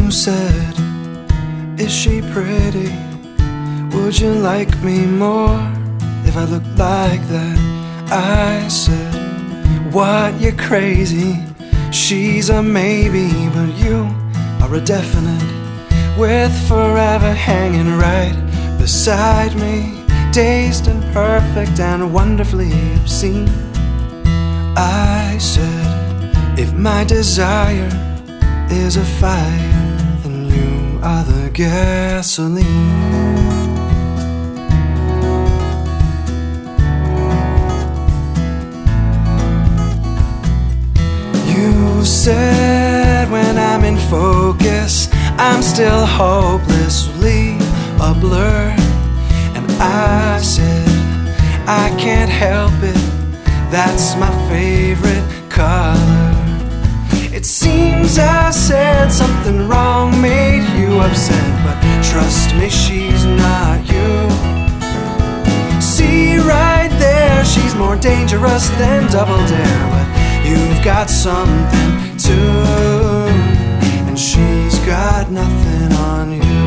You said, is she pretty? Would you like me more if I looked like that? I said, what, you're crazy. She's a maybe, but you are a definite, with forever hanging right beside me, dazed and perfect and wonderfully obscene. I said, if my desire is a fire, then you are the gasoline. You said, when I'm in focus, I'm still hopelessly a blur. And I said, I can't help it, that's my favorite color. It seems I said something wrong, made you upset, but trust me, she's not you. See right there, she's more dangerous than Double Dare, but you've got something too, and she's got nothing on you.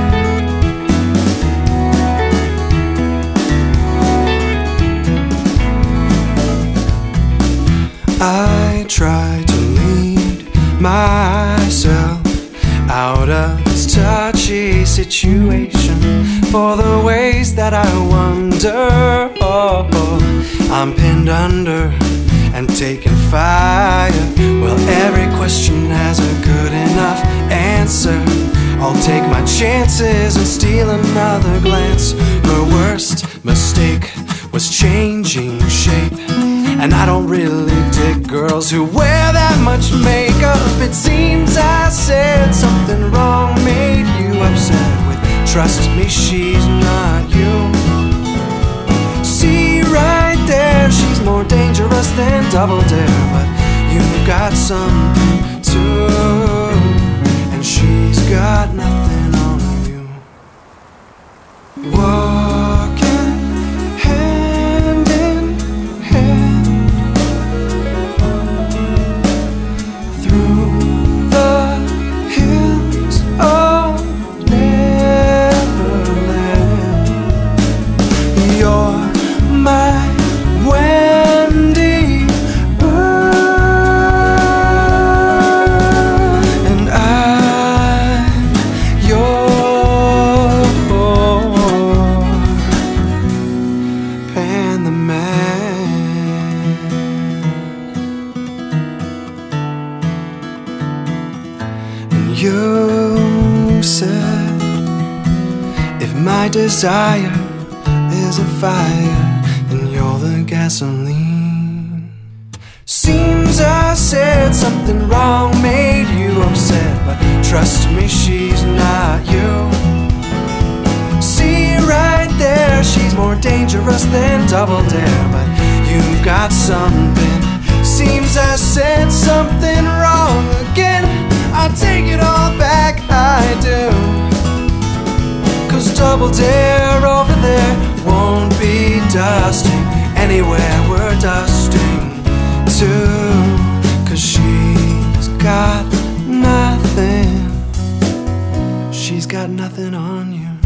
I try to lead myself out of this touchy situation, for the ways that I wonder, I'm pinned under and taking fire. Well, every question has a good enough answer. I'll take my chances and steal another glance. Her worst mistake was changing shape, and I don't really dig girls who wear that much makeup. It seems I said something wrong, made you upset with, trust me, she's not you. See right there, she's more dangerous than Double Dare, but you've got something too, and she's got nothing on you. Walking hand in hand through the hills of Neverland. You're my Wendy Bird, and I'm your Pan the Man. And you said, if my desire is a fire, then you're the gasoline. Seems I said something wrong, made you upset, but trust me, she's not you. See right there, she's more dangerous than Double Dare, but you've got something. Seems I said something wrong again. I take it all back, I do. 'Cause Double Dare over there won't be dusting anywhere we're dusting to, 'cause she's got nothing. She's got nothing on you.